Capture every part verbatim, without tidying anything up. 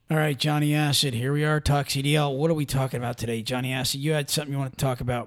All right, Johnny Acid, here we are, Talk C D L. What are we talking about today, Johnny Acid? You had something you want to talk about.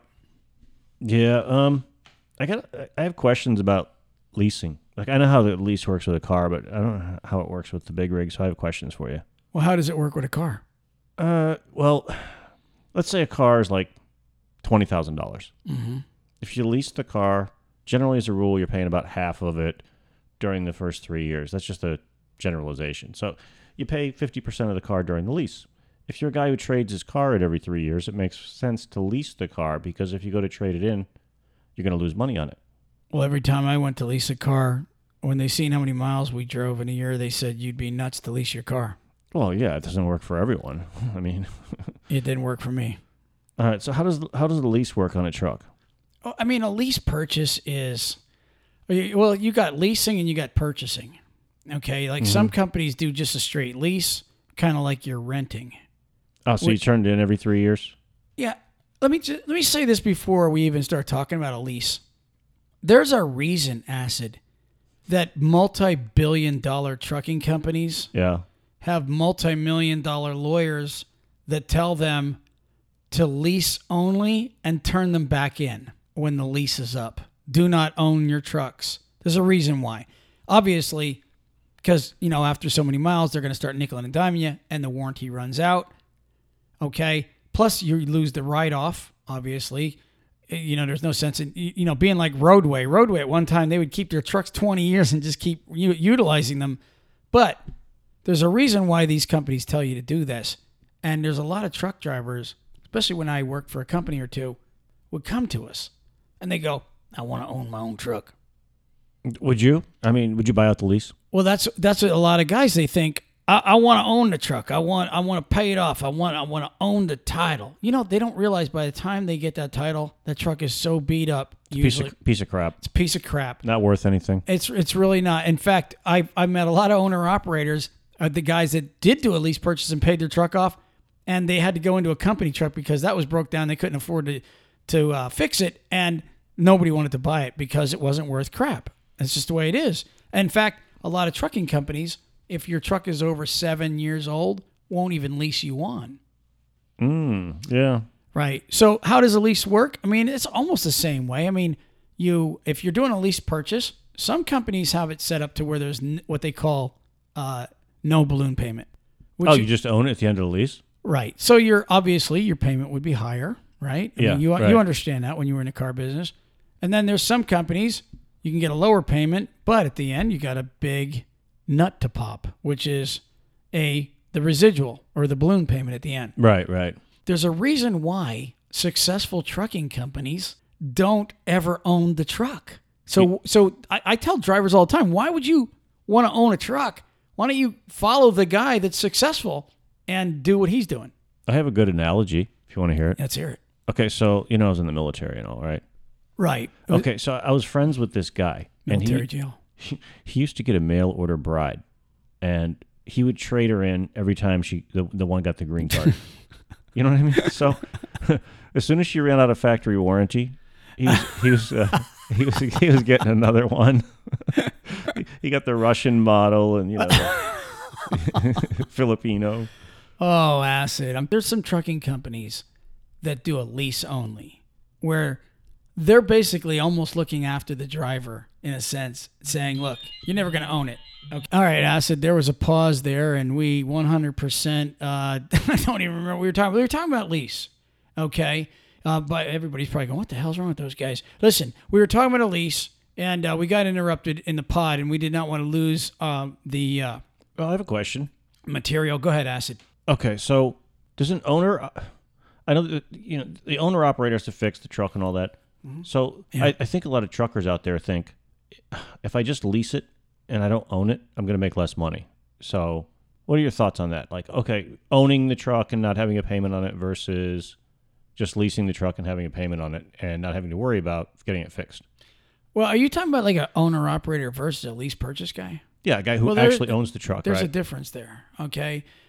Yeah, um, I got. I have questions about leasing. Like, I know how the lease works with a car, but I don't know how it works with the big rig, so I have questions for you. Well, how does it work with a car? Uh, well, let's say a car is like twenty thousand dollars. Mm-hmm. If you lease the car, generally as a rule, you're paying about half of it during the first three years. That's just a generalization. So you pay fifty percent of the car during the lease. If you're a guy who trades his car at every three years, it makes sense to lease the car, because if you go to trade it in, you're going to lose money on it. Well, every time I went to lease a car, when they seen how many miles we drove in a year, they said you'd be nuts to lease your car. Well, yeah, it doesn't work for everyone. I mean, it didn't work for me. All right, so how does how does the lease work on a truck? Oh, I mean, a lease purchase is, well, you got leasing and you got purchasing. Okay, like mm-hmm. some companies do just a straight lease, kind of like you're renting. Oh, so Which, you turned in every three years? Yeah. Let me just, let me say this before we even start talking about a lease. There's a reason, Acid, that multi-billion dollar trucking companies yeah. have multi-million dollar lawyers that tell them to lease only and turn them back in when the lease is up. Do not own your trucks. There's a reason why. Obviously, because, you know, after so many miles, they're going to start nickel and diming you, and the warranty runs out. Okay? Plus, you lose the write-off, obviously. You know, there's no sense in, you know, being like Roadway. Roadway, at one time, they would keep their trucks twenty years and just keep u- utilizing them. But there's a reason why these companies tell you to do this. And there's a lot of truck drivers, especially when I worked for a company or two, would come to us. And they go, I want to own my own truck. Would you? I mean, would you buy out the lease? Well, that's that's what a lot of guys, they think, I, I want to own the truck. I want I want to pay it off. I want I want to own the title. You know, they don't realize by the time they get that title, that truck is so beat up. It's usually, piece of piece of crap. It's a piece of crap. Not worth anything. It's it's really not. In fact, I I met a lot of owner operators, uh, the guys that did do a lease purchase and paid their truck off, and they had to go into a company truck because that was broke down. They couldn't afford to to uh, fix it, and nobody wanted to buy it because it wasn't worth crap. That's just the way it is. In fact, a lot of trucking companies, if your truck is over seven years old, won't even lease you on. Mm, yeah. Right. So how does a lease work? I mean, it's almost the same way. I mean, you if you're doing a lease purchase, some companies have it set up to where there's n- what they call uh, no balloon payment. Oh, you, you just own it at the end of the lease? Right. So you're obviously your payment would be higher, right? I yeah. mean, you right. you understand that when you were in the car business. And then there's some companies you can get a lower payment, but at the end you got a big nut to pop, which is a the residual or the balloon payment at the end. Right, right. There's a reason why successful trucking companies don't ever own the truck. So so I, I tell drivers all the time, why would you want to own a truck? Why don't you follow the guy that's successful and do what he's doing? I have a good analogy if you want to hear it. Let's hear it. Okay, so you know I was in the military and all, right? Right. Okay, so I was friends with this guy. Military and he, jail. He, he used to get a mail order bride, and he would trade her in every time she the, the one got the green card. You know what I mean? So as soon as she ran out of factory warranty, he was he was uh, he was he was getting another one. he, he got the Russian model and you know the Filipino. Oh, Acid. Um, there's some trucking companies that do a lease only, where they're basically almost looking after the driver in a sense, saying, look, you're never going to own it. Okay. All right, Acid, there was a pause there, and we one hundred percent, uh, I don't even remember what we were talking about. We were talking about lease, okay? Uh, but everybody's probably going, what the hell's wrong with those guys? Listen, we were talking about a lease, and uh, we got interrupted in the pod, and we did not want to lose uh, the uh, well, I have a question. Material. Go ahead, Acid. Okay, so does an owner, I know that, you know, the owner operator has to fix the truck and all that. Mm-hmm. So yeah. I, I think a lot of truckers out there think, if I just lease it and I don't own it, I'm going to make less money. So what are your thoughts on that? Like, okay, owning the truck and not having a payment on it versus just leasing the truck and having a payment on it and not having to worry about getting it fixed. Well, are you talking about like an owner-operator versus a lease purchase guy? Yeah, a guy who well, actually owns the truck, There's right? a difference there, okay?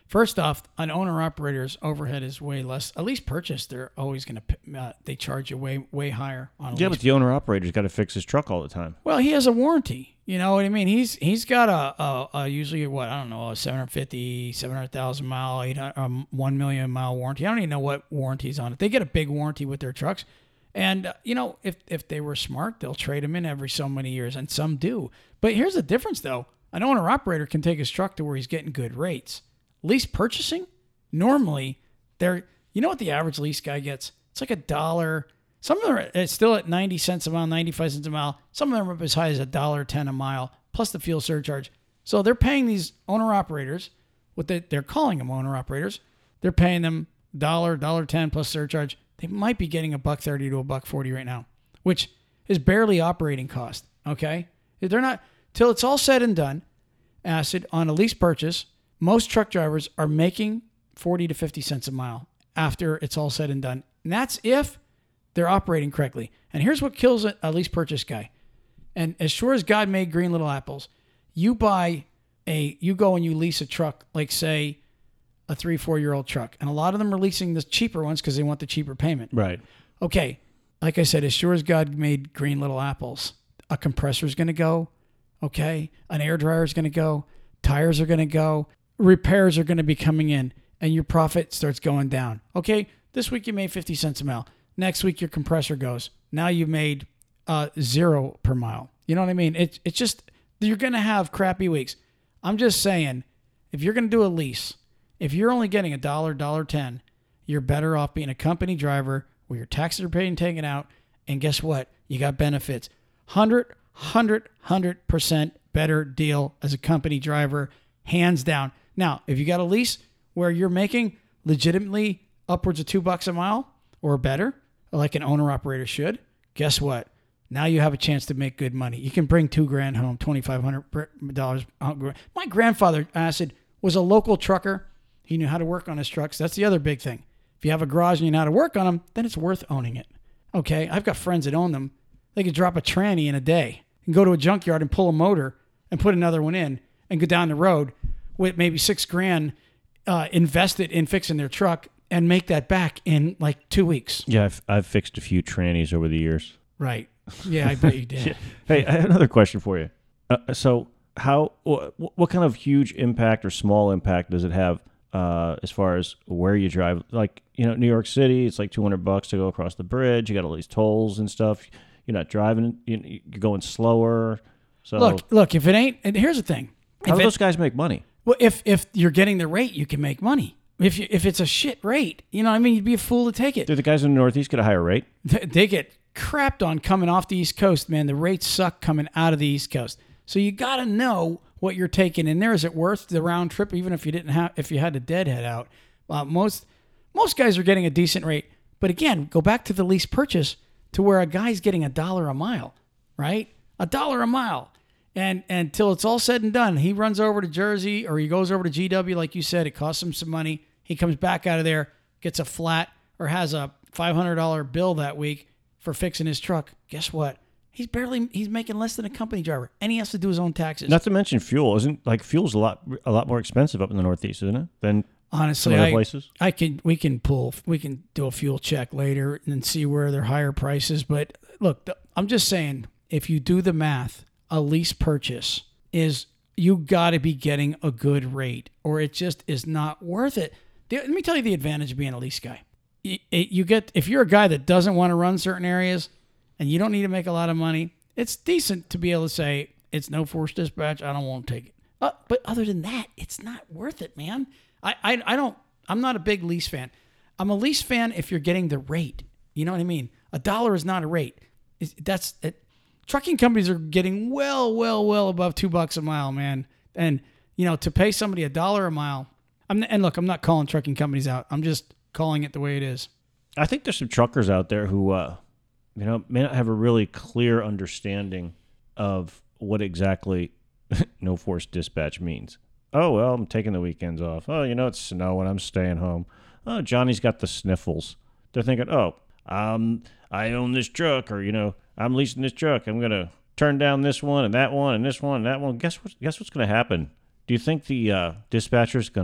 First off, an owner-operator's overhead is way less. At least purchase, they're always going to, uh, they charge you way, way higher on a Yeah, lease. but the owner-operator's got to fix his truck all the time. Well, he has a warranty. You know what I mean? He's He's got a, a, a usually, what, I don't know, a seven hundred fifty, seven hundred thousand mile, eight hundred, um, one million mile warranty. I don't even know what warranty's on it. They get a big warranty with their trucks. And, uh, you know, if, if they were smart, they'll trade them in every so many years, and some do. But here's the difference, though. An owner-operator can take his truck to where he's getting good rates. Lease purchasing, normally, they're, you know what the average lease guy gets? It's like a dollar. Some of them are it's still at ninety cents a mile, ninety-five cents a mile. Some of them are up as high as a dollar ten a mile, plus the fuel surcharge. So they're paying these owner-operators, what they, they're calling them owner-operators, they're paying them dollar, dollar ten plus surcharge. They might be getting a buck thirty to a buck forty right now, which is barely operating cost. Okay, they're not till it's all said and done. Acid on a lease purchase, most truck drivers are making forty to fifty cents a mile after it's all said and done, and that's if they're operating correctly. And here's what kills a, a lease purchase guy. And as sure as God made green little apples, you buy a, you go and you lease a truck, like say a three, four year old truck. And a lot of them are leasing the cheaper ones because they want the cheaper payment. Right. Okay. Like I said, as sure as God made green little apples, a compressor is going to go. Okay. An air dryer is going to go. Tires are going to go. Repairs are going to be coming in and your profit starts going down. Okay. This week you made fifty cents a mile. Next week your compressor goes. Now you made uh, zero per mile. You know what I mean? It, it's just, you're going to have crappy weeks. I'm just saying, if you're going to do a lease, if you're only getting a dollar, dollar ten, you're better off being a company driver where your taxes are paid and taken out. And guess what? You got benefits. one hundred, one hundred, one hundred percent better deal as a company driver, hands down. Now, if you got a lease where you're making legitimately upwards of two bucks a mile or better, like an owner operator should, guess what? Now you have a chance to make good money. You can bring two grand home, twenty-five hundred dollars. My grandfather, Acid, was a local trucker. He knew how to work on his trucks. That's the other big thing. If you have a garage and you know how to work on them, then it's worth owning it. Okay, I've got friends that own them. They could drop a tranny in a day and go to a junkyard and pull a motor and put another one in and go down the road with maybe six grand uh, invested in fixing their truck and make that back in like two weeks. Yeah, I've, I've fixed a few trannies over the years. Right. Yeah, I bet you did. Hey, I have another question for you. Uh, so how, wh- what kind of huge impact or small impact does it have uh, as far as where you drive? Like, you know, New York City, it's like two hundred bucks to go across the bridge. You got all these tolls and stuff. You're not driving, you- you're going slower. So Look, look, if it ain't, and here's the thing. how If do it- those guys make money? Well, if if you're getting the rate, you can make money. If you, if it's a shit rate, you know what I mean? You'd be a fool to take it. Do the guys in the Northeast get a higher rate? They, they get crapped on coming off the East Coast, man. The rates suck coming out of the East Coast. So you got to know what you're taking in there. Is it worth the round trip, even if you didn't have, if you had to deadhead out? Uh, most most guys are getting a decent rate. But again, go back to the lease purchase to where a guy's getting a dollar a mile, right? A dollar a mile. And until it's all said and done, he runs over to Jersey or he goes over to G W, like you said. It costs him some money. He comes back out of there, gets a flat or has a five hundred dollars bill that week for fixing his truck. Guess what? He's barely, he's making less than a company driver, and he has to do his own taxes. Not to mention fuel. Isn't like fuel's a lot a lot more expensive up in the Northeast, isn't it? Than Honestly, some other I, places? I can, we can pull, we can do a fuel check later and see where they're higher prices. But look, the, I'm just saying, if you do the math, a lease purchase is, you got to be getting a good rate or it just is not worth it. The, let me tell you the advantage of being a lease guy. You, you get, if you're a guy that doesn't want to run certain areas and you don't need to make a lot of money, it's decent to be able to say, it's no forced dispatch, I don't want to take it. Uh, but other than that, it's not worth it, man. I, I, I don't, I'm not a big lease fan. I'm a lease fan if you're getting the rate. You know what I mean? A dollar is not a rate. It's, that's it. Trucking companies are getting well, well, well above two bucks a mile, man. And, you know, to pay somebody a dollar a mile, I'm, and look, I'm not calling trucking companies out. I'm just calling it the way it is. I think there's some truckers out there who, uh, you know, may not have a really clear understanding of what exactly no forced dispatch means. Oh, well, I'm taking the weekends off. Oh, you know, it's snowing. I'm staying home. Oh, Johnny's got the sniffles. They're thinking, oh, um, I own this truck, or, you know, I'm leasing this truck. I'm going to turn down this one and that one and this one and that one. Guess what? Guess what's going to happen? Do you think the uh, dispatcher's going to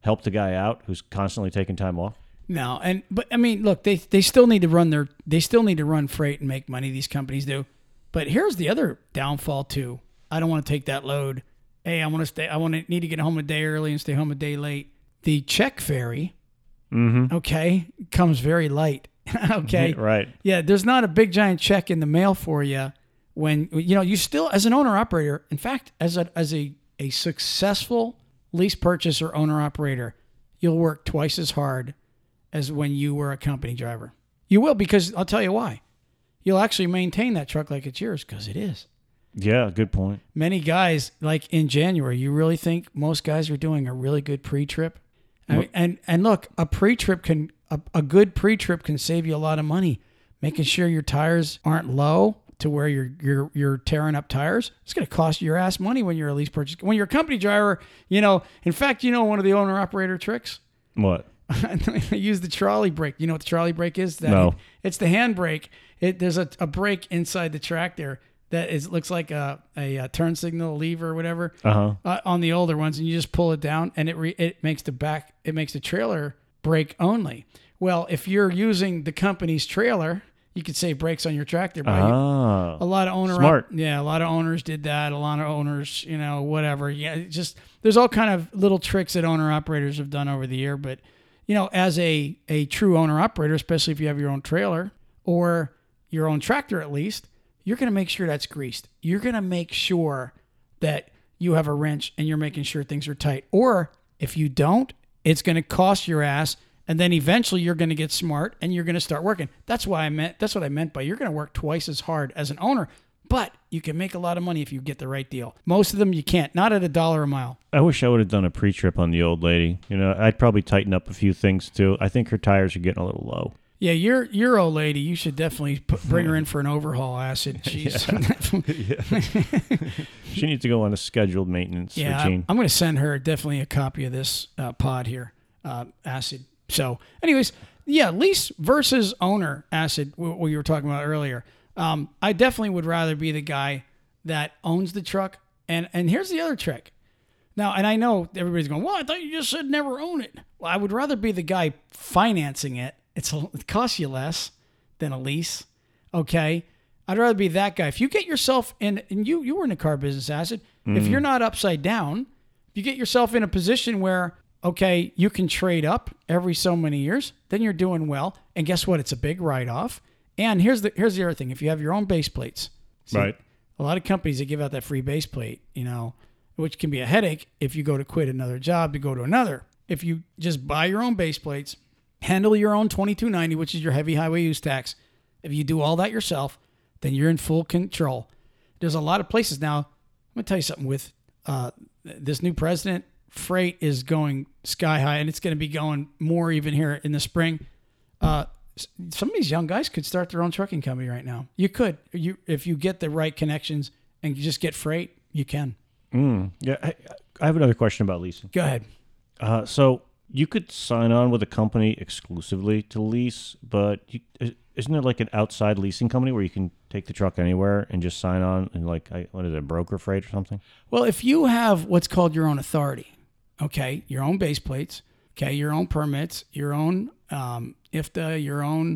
help the guy out who's constantly taking time off? No, and but I mean, look, they they still need to run their they still need to run freight and make money. These companies do, but here's the other downfall too. I don't want to take that load. Hey, I want to stay. I want to need to get home a day early and stay home a day late. The check ferry, Mm-hmm. okay, comes very light. Okay, Right. yeah, there's not a big giant check in the mail for you when you know you still as an owner operator. In fact, as a as a a successful lease purchaser owner operator, you'll work twice as hard as when you were a company driver. You will, because I'll tell you why. You'll actually maintain that truck like it's yours, because it is. Yeah, good point. Many guys, like in January, you really think most guys are doing a really good pre-trip? I mean, and and look, a pre-trip can a, a good pre-trip can save you a lot of money. Making sure your tires aren't low to where you're you're you're tearing up tires. It's going to cost you your ass money when you're a lease purchase. When you're a company driver, you know. In fact, you know one of the owner operator tricks. What? They use the trolley brake. You know what the trolley brake is? That No. It's the hand brake. It there's a, a brake inside the tractor that is looks like a, a, a turn signal lever or whatever Uh-huh. uh, on the older ones, and you just pull it down, and it re, it makes the back it makes the trailer brake only. Well, if you're using the company's trailer, you could save brakes on your tractor. By Ah. a lot of owner Smart. yeah, a lot of owners did that. A lot of owners, you know, whatever. Yeah, it just there's all kind of little tricks that owner operators have done over the year. But you know, as a a true owner operator, especially if you have your own trailer or your own tractor, at least, you're going to make sure that's greased. You're going to make sure that you have a wrench and you're making sure things are tight. Or if you don't, it's going to cost your ass. And then eventually you're going to get smart and you're going to start working. That's why I meant, that's what I meant by you're going to work twice as hard as an owner, but you can make a lot of money if you get the right deal. Most of them you can't, not at a dollar a mile. I wish I would have done a pre-trip on the old lady. You know, I'd probably tighten up a few things too. I think her tires are getting a little low. Yeah, your your old lady, you should definitely put, bring her in for an overhaul, Acid. She's She needs to go on a scheduled maintenance yeah, routine. I'm, I'm going to send her definitely a copy of this uh, pod here, uh, Acid. So, anyways, yeah, lease versus owner, Acid, what we were talking about earlier. Um, I definitely would rather be the guy that owns the truck. And and here's the other trick. Now, and I know everybody's going, well, I thought you just said never own it. Well, I would rather be the guy financing it. It's a, it costs you less than a lease, okay? I'd rather be that guy. If you get yourself in, and you you were in the car business, Acid, mm. if you're not upside down, if you get yourself in a position where, okay, you can trade up every so many years, then you're doing well. And guess what? It's a big write-off. And here's the here's the other thing. If you have your own base plates, see, right? A lot of companies that give out that free base plate, you know, which can be a headache if you go to quit another job to go to another. If you just buy your own base plates, handle your own twenty-two ninety, which is your heavy highway use tax. If you do all that yourself, then you're in full control. There's a lot of places now. I'm going to tell you something with uh, this new president. Freight is going sky high, and it's going to be going more even here in the spring. Uh, some of these young guys could start their own trucking company right now. You could. You If you get the right connections and you just get freight, you can. Mm, yeah, I, I have another question about leasing. Go ahead. Uh, so you could sign on with a company exclusively to lease, but you, isn't there like an outside leasing company where you can take the truck anywhere and just sign on and like, I, what is it, broker freight or something? Well, if you have what's called your own authority, okay, your own base plates, okay, your own permits, your own um, I F T A, your own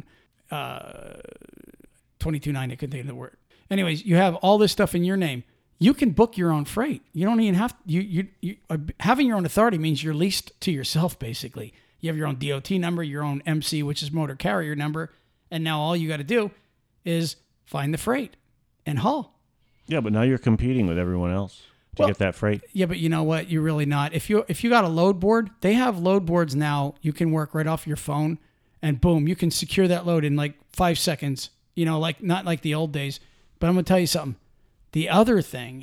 uh, twenty-two ninety, I couldn't think of the word. Anyways, you have all this stuff in your name. You can book your own freight. You don't even have you you, you uh, having your own authority means you're leased to yourself. Basically, you have your own D O T number, your own M C, which is motor carrier number, and now all you got to do is find the freight and haul. Yeah, but now you're competing with everyone else to Well, get that freight. Yeah, but you know what? You're really not. If you if you got a load board, they have load boards now. You can work right off your phone, and boom, you can secure that load in like five seconds. You know, like not like the old days. But I'm gonna tell you something. The other thing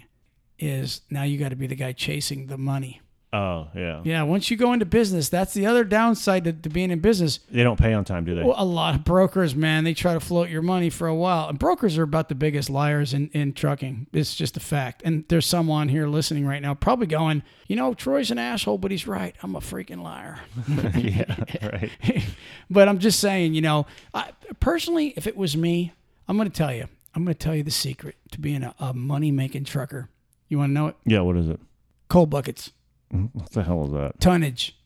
is now you got to be the guy chasing the money. Oh, yeah. Yeah, once you go into business, that's the other downside to, to being in business. They don't pay on time, do they? Well, a lot of brokers, man, they try to float your money for a while. And brokers are about the biggest liars in, in trucking. It's just a fact. And there's someone here listening right now probably going, you know, Troy's an asshole, but he's right. I'm a freaking liar. Yeah, right. But I'm just saying, you know, I, personally, if it was me, I'm going to tell you. I'm going to tell you the secret to being a, a money-making trucker. You want to know it? Yeah, what is it? Coal buckets. What the hell is that? Tonnage.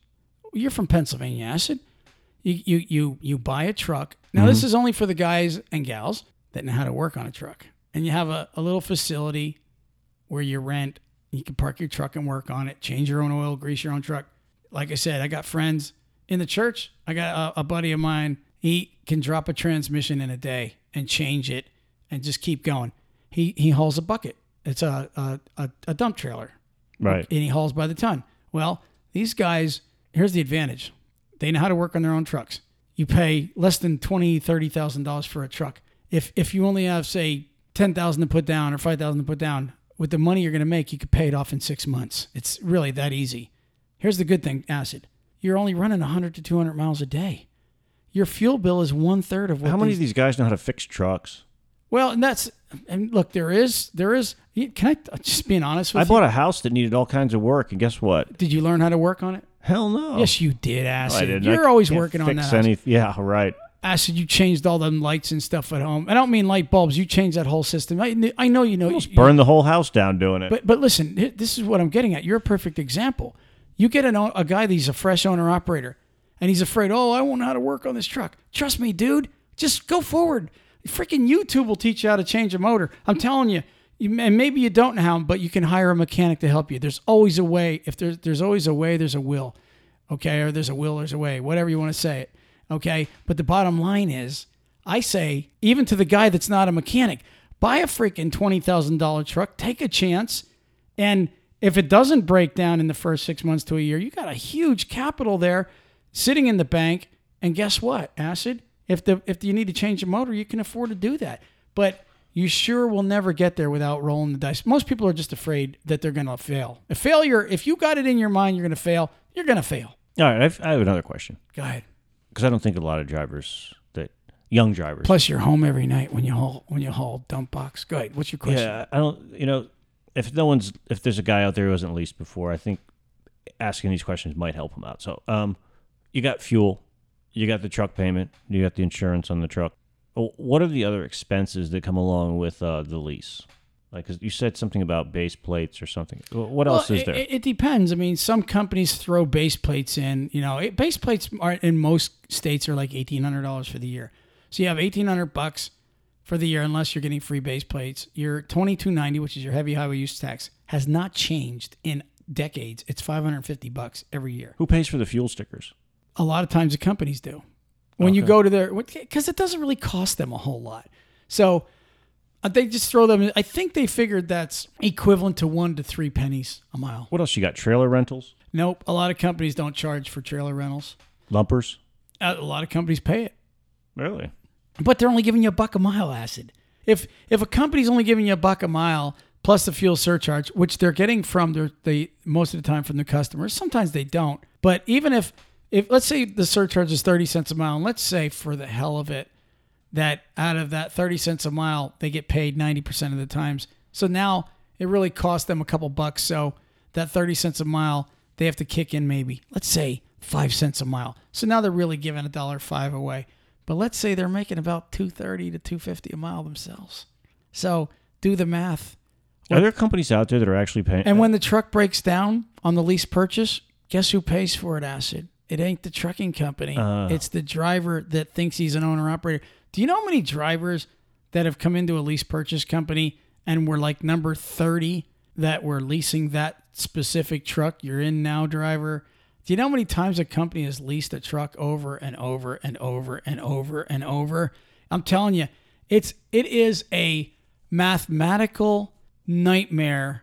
You're from Pennsylvania, Acid. You you you you buy a truck. Now, Mm-hmm. this is only for the guys and gals that know how to work on a truck. And you have a, a little facility where you rent. You can park your truck and work on it, change your own oil, grease your own truck. Like I said, I got friends in the church. I got a, a buddy of mine. He can drop a transmission in a day and change it and just keep going. He he hauls a bucket. It's a a, a, a dump trailer. Right. And he hauls by the ton. Well, these guys, here's the advantage. They know how to work on their own trucks. You pay less than twenty thousand dollars, thirty thousand dollars for a truck. If if you only have, say, ten thousand dollars to put down or five thousand dollars to put down, with the money you're going to make, you could pay it off in six months. It's really that easy. Here's the good thing, Acid. You're only running one hundred to two hundred miles a day. Your fuel bill is one third of what How many these, of these guys know how to fix trucks? Well, and that's, and look, there is, there is, can I just being honest with I you? bought a house that needed all kinds of work, and guess what? Did you learn how to work on it? Hell no. Yes, you did, Acid. I didn't. You're I always can't working on fix that house. any- Yeah, right. Acid, you changed all them lights and stuff at home. I don't mean light bulbs. You changed that whole system. I, I know you know. Almost you- burned the whole house down doing it. But but listen, hi- this is what I'm getting at. You're a perfect example. You get an, o- a guy that's a fresh owner operator, and he's afraid, oh, I won't know how to work on this truck. Trust me, dude. Just go forward. Freaking YouTube will teach you how to change a motor. I'm telling you. You, and maybe you don't know how, but you can hire a mechanic to help you. There's always a way. If there's there's always a way, there's a will. Okay, or there's a will, there's a way. Whatever you want to say it. Okay, but the bottom line is, I say, even to the guy that's not a mechanic, buy a freaking twenty thousand dollars truck, take a chance, and if it doesn't break down in the first six months to a year, you got a huge capital there sitting in the bank. And guess what, Acid? If the if you need to change a motor, you can afford to do that. But you sure will never get there without rolling the dice. Most people are just afraid that they're going to fail. A failure, if you got it in your mind you're going to fail, you're going to fail. All right, I've, I have another question. Go ahead. Because I don't think a lot of drivers, that young drivers. Plus, you're home every night when you haul when you haul dump box. Go ahead. What's your question? Yeah, I don't, you know, if no one's, if there's a guy out there who hasn't leased before, I think asking these questions might help him out. So, um, you got fuel, you got the truck payment, you got the insurance on the truck. What are the other expenses that come along with uh, the lease? Like, 'cause you said something about base plates or something. What else Well, is there? It, it depends. I mean, some companies throw base plates in. You know, it, base plates are in most states are like eighteen hundred dollars for the year. So you have eighteen hundred bucks for the year, unless you're getting free base plates. Your twenty-two ninety, which is your heavy highway use tax, has not changed in decades. It's five hundred fifty bucks every year. Who pays for the fuel stickers? A lot of times the companies do. When you Okay. go to their, because it doesn't really cost them a whole lot. So uh, they just throw them. I think they figured that's equivalent to one to three pennies a mile. What else you got? Trailer rentals? Nope. A lot of companies don't charge for trailer rentals. Lumpers? Uh, A lot of companies pay it, Really? but they're only giving you a buck a mile, Acid. If if a company's only giving you a buck a mile plus the fuel surcharge, which they're getting from their, they most of the time from their customers, sometimes they don't. But even if if let's say the surcharge is thirty cents a mile, and let's say for the hell of it that out of that thirty cents a mile they get paid ninety percent of the times. So now it really costs them a couple bucks. So that thirty cents a mile they have to kick in maybe, let's say, five cents a mile. So now they're really giving a dollar five away. But let's say they're making about two thirty to two fifty a mile themselves. So do the math. Are there companies out there that are actually paying? And when the truck breaks down on the lease purchase, guess who pays for it, Acid? It ain't the trucking company. Uh. It's the driver that thinks he's an owner operator. Do you know how many drivers that have come into a lease purchase company and were like number thirty that were leasing that specific truck you're in now, driver? Do you know how many times a company has leased a truck over and over and over and over and over? I'm telling you, it's it is a mathematical nightmare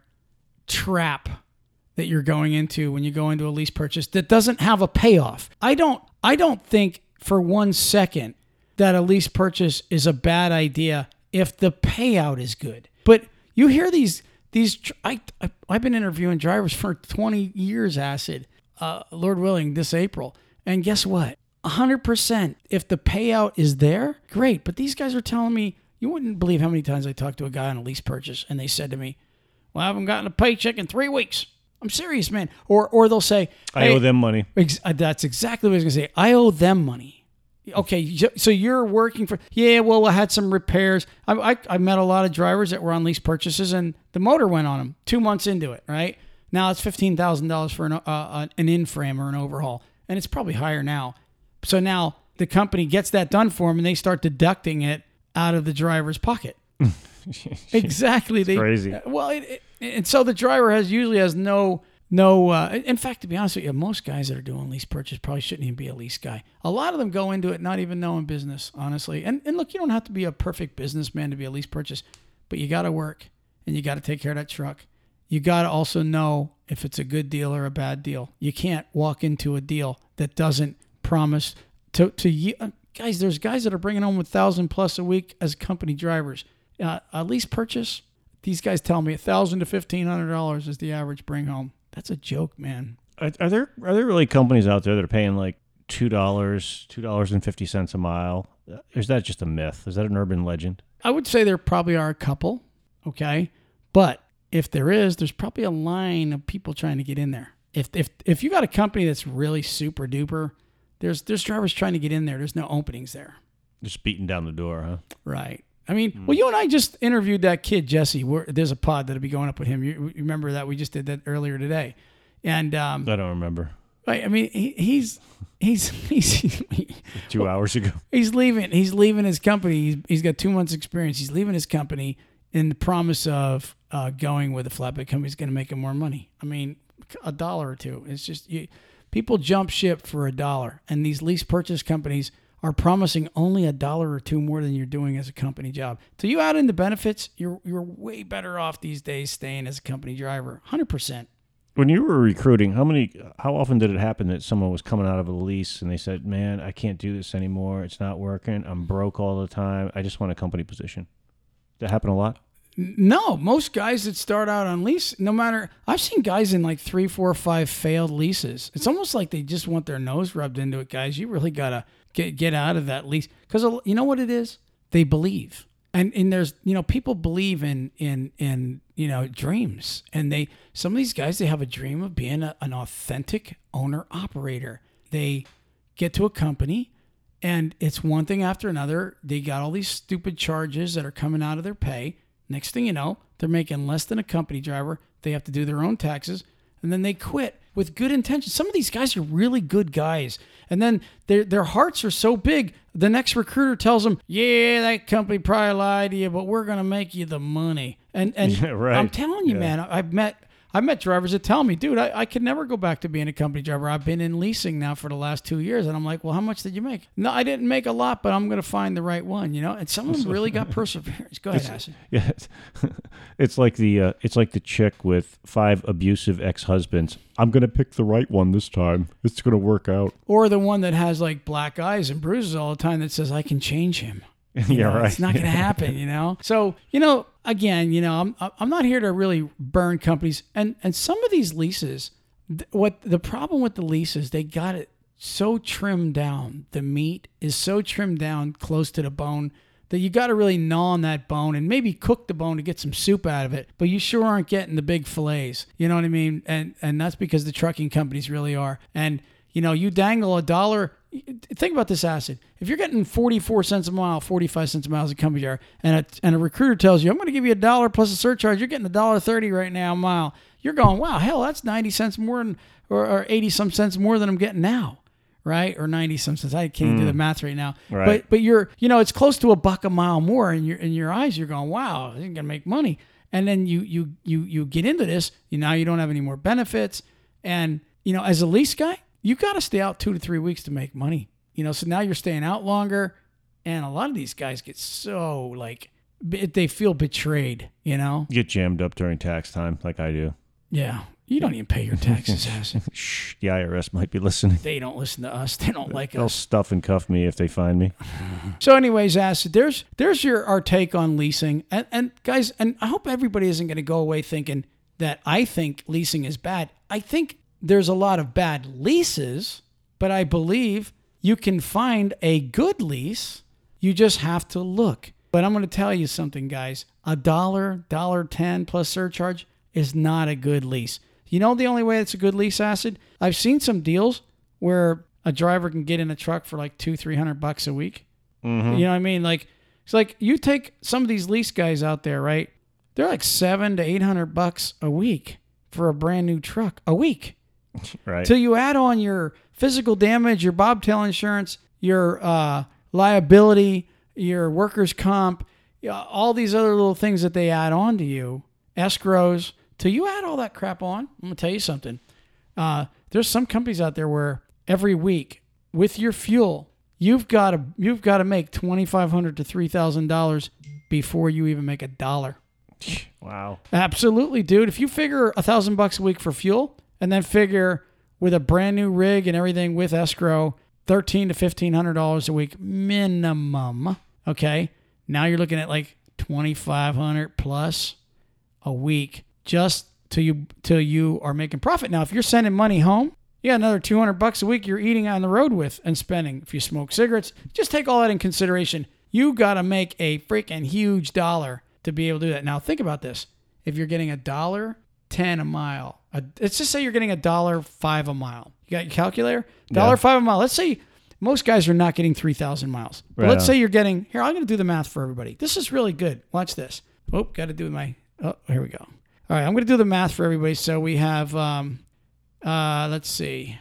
trap that you're going into when you go into a lease purchase that doesn't have a payoff. I don't I don't think for one second that a lease purchase is a bad idea if the payout is good. But you hear these these I, I I've been interviewing drivers for twenty years, Acid. Uh, Lord willing, this April. And guess what? one hundred percent if the payout is there, great. But these guys are telling me, you wouldn't believe how many times I talked to a guy on a lease purchase and they said to me, well, I haven't gotten a paycheck in three weeks. I'm serious, man. Or or they'll say, I hey, owe them money. Ex- uh, that's exactly what I was going to say. I owe them money. Okay, so you're working for, yeah, well, I had some repairs. I, I, I met a lot of drivers that were on lease purchases and the motor went on them two months into it, right? Now it's fifteen thousand dollars for an, uh, an in-frame or an overhaul. and it's probably higher now. So now the company gets that done for them, and they start deducting it out of the driver's pocket. Exactly. It's they, crazy. Well, it, it, and so the driver has usually has no no. Uh, in fact, to be honest with you, most guys that are doing lease purchase probably shouldn't even be a lease guy. A lot of them go into it not even knowing business, honestly. And and look, you don't have to be a perfect businessman to be a lease purchase, but you got to work and you got to take care of that truck. You got to also know if it's a good deal or a bad deal. You can't walk into a deal that doesn't promise to to you. Guys, there's guys that are bringing home a thousand plus a week as company drivers. Uh, a lease purchase, these guys tell me a thousand to fifteen hundred dollars is the average bring home. That's a joke, man. Are, are there are there really companies out there that are paying like two dollars, two dollars and fifty cents a mile? Is that just a myth? Is that an urban legend? I would say there probably are a couple, okay, but if there is, there's probably a line of people trying to get in there. If if if you got a company that's really super duper, there's there's drivers trying to get in there. There's no openings there. Just beating down the door, huh? Right. I mean, mm. well, you and I just interviewed that kid, Jesse. We're, there's a pod that'll be going up with him. You, you remember that? We just did that earlier today. And um, I don't remember. Right. I mean, he, he's he's he's two well, hours ago. He's leaving. He's leaving his company. He's he's got two months experience. He's leaving his company in the promise of uh, going with a flatbed company. He's going to make him more money. I mean, a dollar or two. It's just you, people jump ship for a dollar, and these lease purchase companies are promising only a dollar or two more than you're doing as a company job. So you add in the benefits, you're you're way better off these days staying as a company driver, one hundred percent. When you were recruiting, how many, how often did it happen that someone was coming out of a lease and they said, man, I can't do this anymore. It's not working. I'm broke all the time. I just want a company position. Did that happen a lot? No, most guys that start out on lease, no matter, I've seen guys in like three, four, five failed leases. It's almost like they just want their nose rubbed into it, guys. You really got to get get out of that lease. Because you know what it is? They believe. And and there's, you know, people believe in, in, in you know, dreams. And they, some of these guys, they have a dream of being a, an authentic owner-operator. They get to a company, and it's one thing after another. They got all these stupid charges that are coming out of their pay. Next thing you know, they're making less than a company driver. They have to do their own taxes, and then they quit with good intentions. Some of these guys are really good guys, and then their their hearts are so big, the next recruiter tells them, yeah, that company probably lied to you, but we're going to make you the money. And and yeah, right. I'm telling you, yeah. man, I've met I've met drivers that tell me, dude, I, I could never go back to being a company driver. I've been in leasing now for the last two years. And I'm like, well, how much did you make? No, I didn't make a lot, but I'm going to find the right one, you know? And some of them really got perseverance. Go ahead, Acid. Yeah, it's, it's like the uh, it's like the chick with five abusive ex-husbands. I'm going to pick the right one this time. It's going to work out. Or the one that has like black eyes and bruises all the time that says, I can change him. You yeah, know, right. It's not going to happen, you know? So, you know, again, you know, I'm I'm not here to really burn companies. And and some of these leases, th- what the problem with the leases, they got it so trimmed down. The meat is so trimmed down close to the bone that you got to really gnaw on that bone and maybe cook the bone to get some soup out of it. But you sure aren't getting the big fillets. You know what I mean? And and that's because the trucking companies really are. And, you know, you dangle a dollar. Think about this, Acid. If you're getting forty-four cents a mile, forty-five cents a mile as a company driver, and a, and a recruiter tells you, I'm going to give you a dollar plus a surcharge, you're getting a dollar thirty right now a mile. You're going, wow, hell, that's ninety cents more than, or, or eighty some cents more than I'm getting now, right? Or ninety some cents. I can't mm. do the math right now. Right. But but you're, you know, it's close to a buck a mile more in your in your eyes. You're going, wow, I'm going to make money. And then you you you you get into this. You now you don't have any more benefits, and you know, as a lease guy, you got to stay out two to three weeks to make money. You know, so now you're staying out longer, and a lot of these guys get so, like, they feel betrayed, you know? Get jammed up during tax time like I do. Yeah. You don't even pay your taxes, Acid. Shh, the I R S might be listening. They don't listen to us. They don't like They'll us. They'll stuff and cuff me if they find me. So anyways, Acid, there's there's your our take on leasing. And, and guys, and I hope everybody isn't going to go away thinking that I think leasing is bad. I think there's a lot of bad leases, but I believe you can find a good lease. You just have to look. But I'm going to tell you something, guys. A dollar, dollar ten plus surcharge is not a good lease. You know the only way it's a good lease, Acid? I've seen some deals where a driver can get in a truck for like two, three hundred bucks a week. Mm-hmm. You know what I mean? Like it's like you take some of these lease guys out there, right? They're like seven to eight hundred bucks a week for a brand new truck a week. Right. Till you add on your physical damage, your bobtail insurance, your uh, liability, your workers' comp, all these other little things that they add on to you, escrows, till you add all that crap on. I'm going to tell you something. Uh, there's some companies out there where every week with your fuel, you've got to you've got to make twenty-five hundred to three thousand dollars before you even make a dollar. Wow. Absolutely, dude. If you figure a thousand bucks a week for fuel, and then figure with a brand new rig and everything with escrow, thirteen to fifteen hundred dollars a week minimum. Okay, now you're looking at like twenty-five hundred plus a week just till you till you are making profit. Now, if you're sending money home, you got another two hundred bucks a week you're eating on the road with and spending. If you smoke cigarettes, just take all that in consideration. You got to make a freaking huge dollar to be able to do that. Now, think about this. If you're getting a dollar ten a mile, a, let's just say you're getting a dollar five a mile. You got your calculator? Dollar yeah. five a mile. Let's say most guys are not getting three thousand miles. But right let's on. say you're getting, here, I'm going to do the math for everybody. This is really good. Watch this. Oh, got to do my, oh, here we go. All right, I'm going to do the math for everybody. So we have, um, uh, let's see.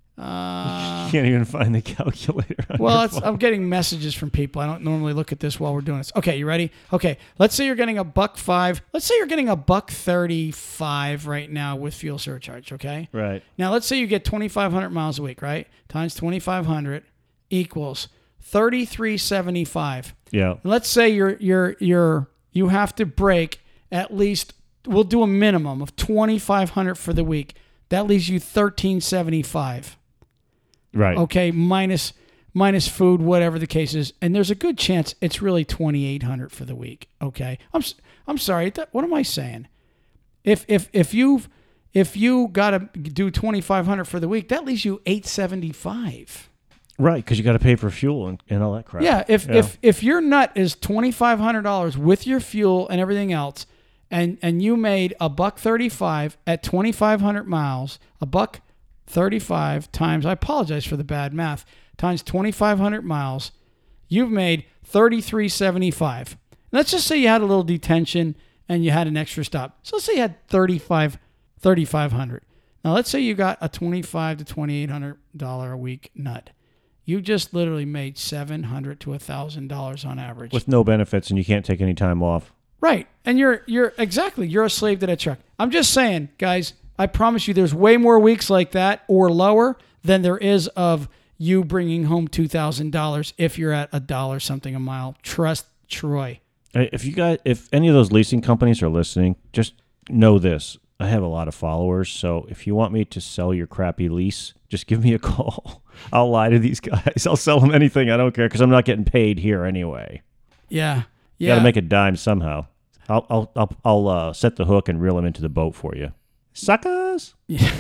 Uh, you can't even find the calculator. Well, it's, I'm getting messages from people. I don't normally look at this while we're doing this. Okay, you ready? Okay, let's say you're getting a buck five. Let's say you're getting a buck thirty-five right now with fuel surcharge. Okay. Right. Now let's say you get twenty-five hundred miles a week, right? Times twenty-five hundred equals thirty-three seventy-five. Yeah. Let's say you're you're you're you have to break at least. We'll do a minimum of twenty-five hundred for the week. That leaves you thirteen seventy-five. Right. Okay, minus minus food, whatever the case is, and there's a good chance it's really twenty-eight hundred for the week. Okay, I'm I'm sorry. What am I saying? If if if you if you got to do twenty-five hundred for the week, that leaves you eight seventy-five. Right, because you got to pay for fuel and, and all that crap. Yeah. If yeah. if if your nut is twenty-five hundred dollars with your fuel and everything else, and and you made a buck thirty-five at twenty-five hundred miles, a buck. thirty-five times, I apologize for the bad math, times twenty-five hundred miles, you've made thirty-three seventy-five. Let's just say you had a little detention and you had an extra stop. So let's say you had thirty-five, thirty-five hundred. Now let's say you got a twenty-five to twenty-eight hundred dollars a week nut. You just literally made seven hundred to one thousand dollars on average. With no benefits and you can't take any time off. Right. And you're, you're exactly, you're a slave to that truck. I'm just saying, guys, I promise you there's way more weeks like that or lower than there is of you bringing home two thousand dollars if you're at a dollar something a mile. Trust Troy. If you guys, if any of those leasing companies are listening, just know this. I have a lot of followers, so if you want me to sell your crappy lease, just give me a call. I'll lie to these guys. I'll sell them anything. I don't care because I'm not getting paid here anyway. Yeah. Yeah. Got to make a dime somehow. I'll I'll I'll, I'll uh, set the hook and reel them into the boat for you. Suckers. Yeah.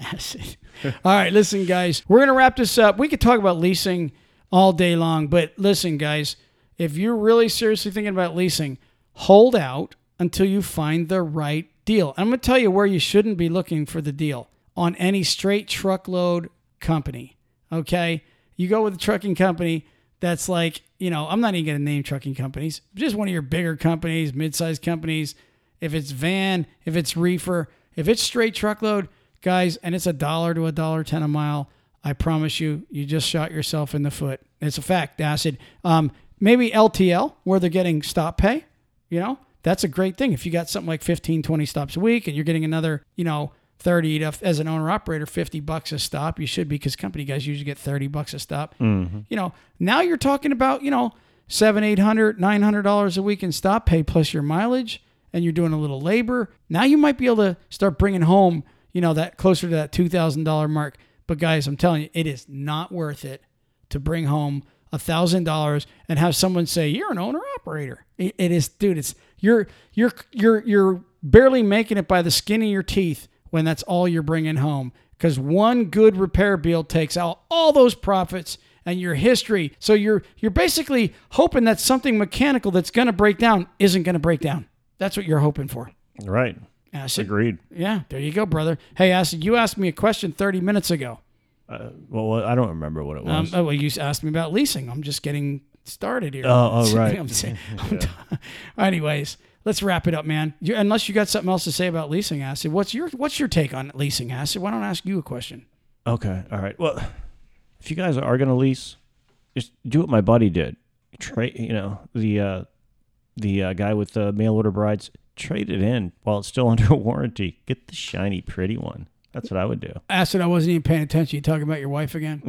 All right, listen, guys. We're going to wrap this up. We could talk about leasing all day long, but listen, guys, if you're really seriously thinking about leasing, hold out until you find the right deal. I'm going to tell you where you shouldn't be looking for the deal on any straight truckload company, okay? You go with a trucking company that's like, you know, I'm not even going to name trucking companies, just one of your bigger companies, mid-sized companies. If it's van, if it's reefer, if it's straight truckload, guys, and it's a dollar to a dollar ten a mile, I promise you, you just shot yourself in the foot. It's a fact, Acid. Um, maybe L T L, where they're getting stop pay, you know, that's a great thing. If you got something like fifteen, twenty stops a week and you're getting another, you know, thirty to, as an owner operator, fifty bucks a stop, you should be, because company guys usually get thirty bucks a stop. Mm-hmm. You know, now you're talking about, you know, seven, eight hundred, nine hundred dollars a week in stop pay plus your mileage. And you're doing a little labor. Now you might be able to start bringing home, you know, that closer to that two thousand dollars mark. But guys, I'm telling you, it is not worth it to bring home one thousand dollars and have someone say, you're an owner operator. It, it is, dude, it's, you're, you're, you're, you're barely making it by the skin of your teeth when that's all you're bringing home. Because one good repair bill takes out all those profits and your history. So you're, you're basically hoping that something mechanical that's going to break down isn't going to break down. That's what you're hoping for. Right. Acid. Agreed. Yeah, there you go, brother. Hey, Acid, you asked me a question thirty minutes ago. Uh, well, I don't remember what it was. Um, oh, well, you asked me about leasing. I'm just getting started here. Oh, oh right. I'm saying, I'm t- Anyways, let's wrap it up, man. You, unless you got something else to say about leasing, Acid. What's your What's your take on leasing, Acid? Why don't I ask you a question? Okay. All right. Well, if you guys are going to lease, just do what my buddy did. Trade, you know, the uh, the uh, guy with the mail order brides, trade it in while it's still under warranty. Get the shiny, pretty one. That's what I would do. Acid, I wasn't even paying attention. You talking about your wife again?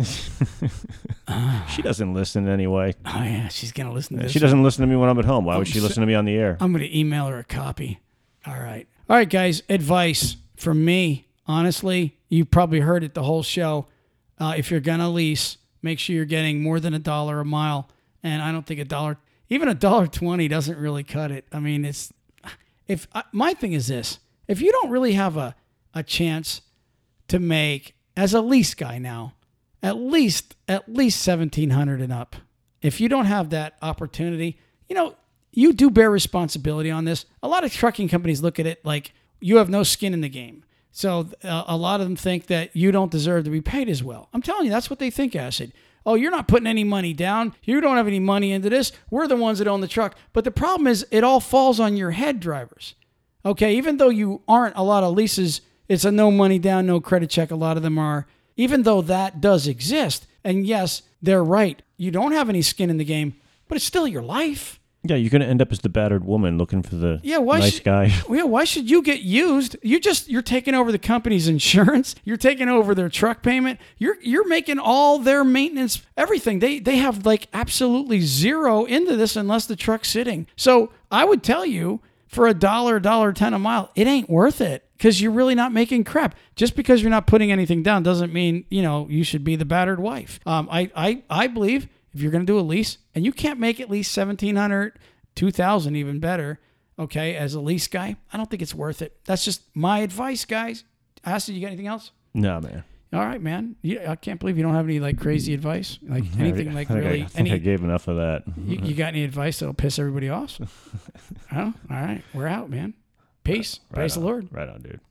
She doesn't listen anyway. Oh, yeah. She's going to listen to this. She doesn't listen to me when I'm at home. Why would I'm she so- listen to me on the air? I'm going to email her a copy. All right. All right, guys. Advice from me. Honestly, you probably heard it the whole show. Uh, if you're going to lease, make sure you're getting more than a dollar a mile. And I don't think a dollar, even a dollar twenty doesn't really cut it. I mean, it's, if uh, my thing is this, if you don't really have a, a chance to make, as a lease guy now, at least, at least seventeen hundred and up. If you don't have that opportunity, you know, you do bear responsibility on this. A lot of trucking companies look at it like you have no skin in the game. So uh, a lot of them think that you don't deserve to be paid as well. I'm telling you, that's what they think, Acid. Oh, you're not putting any money down. You don't have any money into this. We're the ones that own the truck. But the problem is it all falls on your head, drivers. Okay, even though you aren't a lot of leases, it's a no money down, no credit check. A lot of them are. Even though that does exist, and yes, they're right. You don't have any skin in the game, but it's still your life. Yeah, you're going to end up as the battered woman looking for the Yeah, why nice should, guy. Yeah, why should you get used? You just you're taking over the company's insurance. You're taking over their truck payment. You're you're making all their maintenance, everything. They they have like absolutely zero into this unless the truck's sitting. So I would tell you, for a dollar, a dollar ten a mile, it ain't worth it because you're really not making crap. Just because you're not putting anything down doesn't mean, you know, you should be the battered wife. Um, I I I believe. If you're going to do a lease and you can't make at least seventeen hundred, two thousand even better, okay, as a lease guy, I don't think it's worth it. That's just my advice, guys. Acid, you got anything else? No, man. All right, man. You, I can't believe you don't have any like crazy advice, like anything like I think really. I, I think any, I gave enough of that. you, you got any advice that'll piss everybody off? Oh, all right. We're out, man. Peace. Right Praise on. the Lord. Right on, dude.